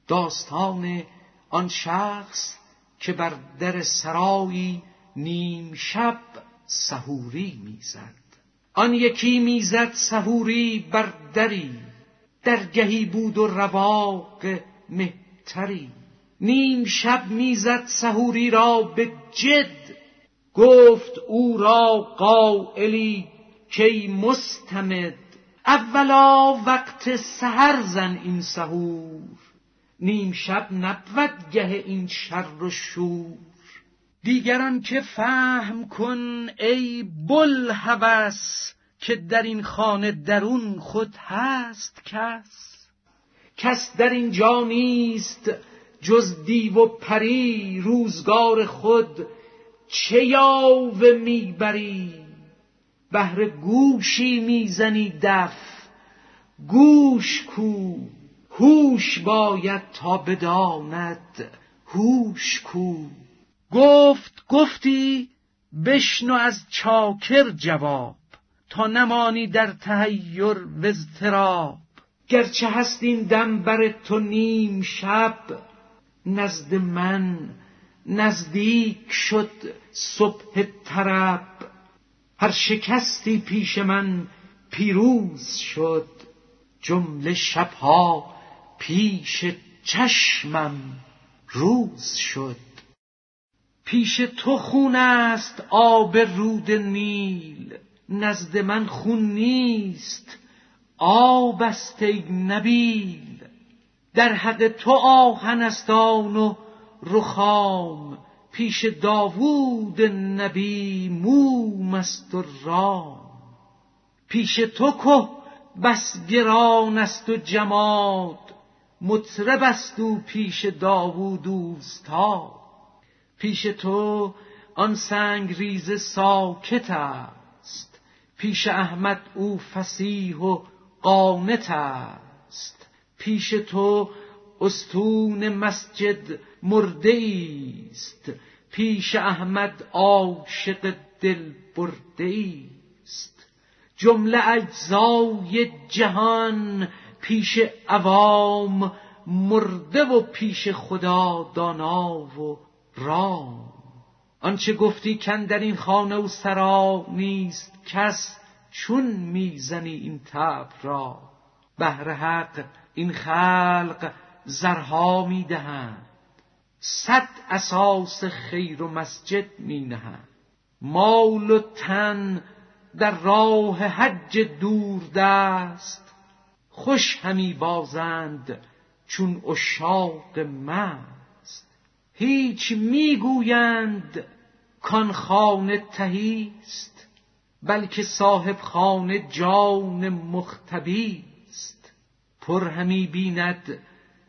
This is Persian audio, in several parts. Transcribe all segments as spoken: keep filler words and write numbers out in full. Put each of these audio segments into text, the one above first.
داستان آن شخص که بر در سرایی نیم شب سحوری میزد. آن یکی میزد سحوری بر دری، درگهی بود و رواق مهتری. نیم شب میزد سحوری را به جد، گفت او را قائلی کی مستمد. اولا وقت سحر زن این سحور، نیم شب نبود گه این شر و شور. دیگران که فهم کن ای بوالهوس، که در این خانه درون خود هست کس. کس در اینجا نیست جز دیو و پری، روزگار خود چه یاوه میبری. بهر گوشی میزنی دف، گوش کو هوش باید تا بداند هوش کو. گفت گفتی بشنو از چاکر جواب، تا نمانی در تحیر و اضطراب. گرچه هست این دم بر تو نیم شب، نزد من نزدیک شد صبح طرب. هر شکستی پیش من پیروز شد، جمله شبها پیش چشمم روز شد. پیش تو خون است آب رود نیل، نزد من خون نیست آب است ای نبیل. در حق تو آهن است آن و رخام، پیش داوود نبی موم است و رام. پیش تو که بس گران است و جماد، مطرب است او پیش داوود اوستاد. پیش تو آن سنگ ریز ساکت است، پیش احمد او فصیح و قانت است. پیش تو استون مسجد مرده است، پیش احمد عاشق دل برده است. جمله اجزای جهان پیش عوام مرده و پیش خدا دانا و رام. آنچه گفتی کن در این خانه و سرا نیست کس، چون میزنی این طبل را بهر حق. این خلق زرها میدهند، صد اساس خیر و مسجد می نهند. مال و تن در راه حج دور دست، خوش همی بازند چون عشاق مست. هیچ میگویند کان خانه تهیست، بلکه صاحب خانه جان مختبیست. پر همی بیند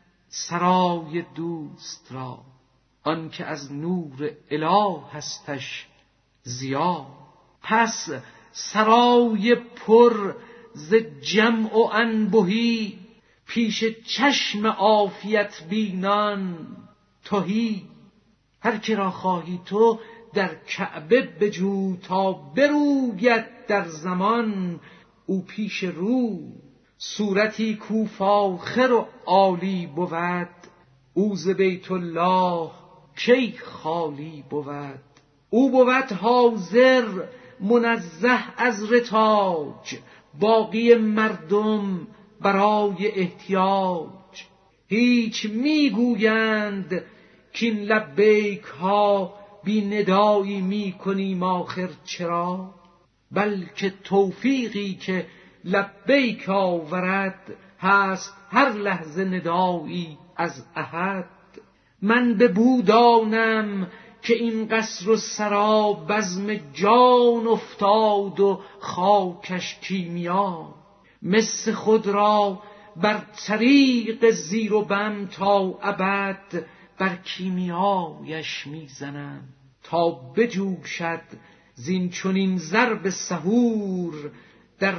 سرای دوست را، آن که از نور اله هستش ضیا. پس سرای پر ز جمع و انبهی، پیش چشم عافیت بینان تهی. هر که را خواهی تو در کعبه بجو، تا بروید در زمان او پیش رو. صورتی کو فاخر و عالی بود، او ز بیت الله کی خالی بود. او بود حاضر منزه از رتاج، باقی مردم برای احتیاج. هیچ میگویند کین لبیک ها بی ندایی می کنیم آخر چرا؟ بلکه توفیقی که لبیک آورد، هست هر لحظه ندایی از احد. من به بودانم که این قصر و سرا، بزم جان افتاد و خاکش کیمیا. مس خود را بر طریق زیر و بم تا ابد، بر کیمیایش میزنم تا بجوشد زین چنین ضرب سحور. در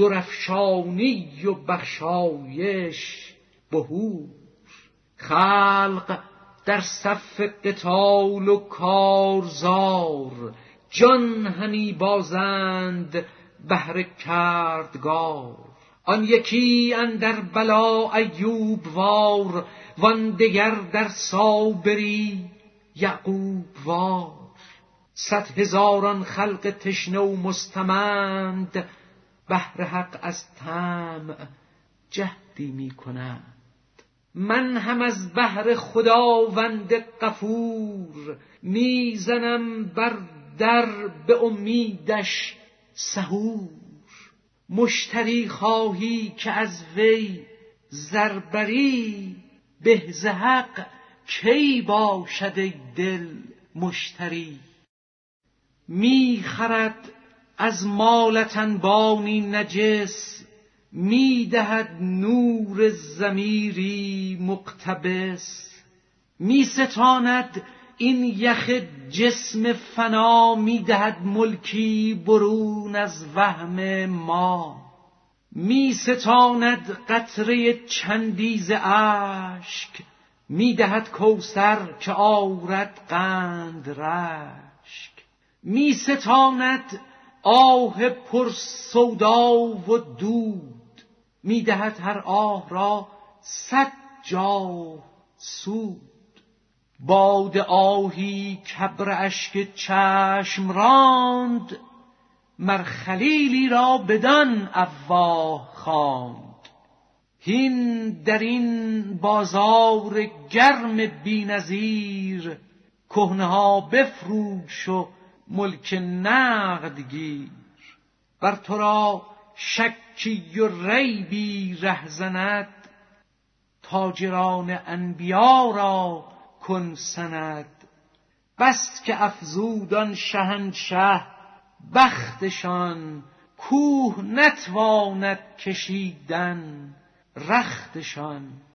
درفشانی و بخشایش بهور. خلق در صف قتال و کارزار، جان همی بازند بهر کردگار. آن یکی اندر بلا ایوب وار، وان دگر در صابری یعقوب وار. صد هزاران خلق تشنه و مستمند، بهر حق از طمع جهدی می کنند. من هم از بهر خداوند غفور، میزنم بر در به امیدش سحور. مشتری خواهی که از وی زر بری، به ز حق کی باشد ای دل مشتری. می خرد از مالت انبانی نجس، می دهد نور ضمیری مقتبس. می ستاند این یخ جسم فنا، می دهد ملکی برون از وهم ما. می ستاند قطره چندیز اشک، می دهد کوثر که آرد قند رشک. می ستاند آه پر سودا و دود، می دهد هر آه را صد جاه سود. باد آهی کبر اشک چشم راند، مر خلیلی را بدان افواه خواند. هین در این بازار گرم بی‌نظیر، کهنه ها بفروش و ملک نقد گیر. بر تو را شکی و ریبی ره زند، تاجران انبیا را کن سند. بس که افزود آن شهنشه بختشان، کوه نتواند کشیدن رختشان.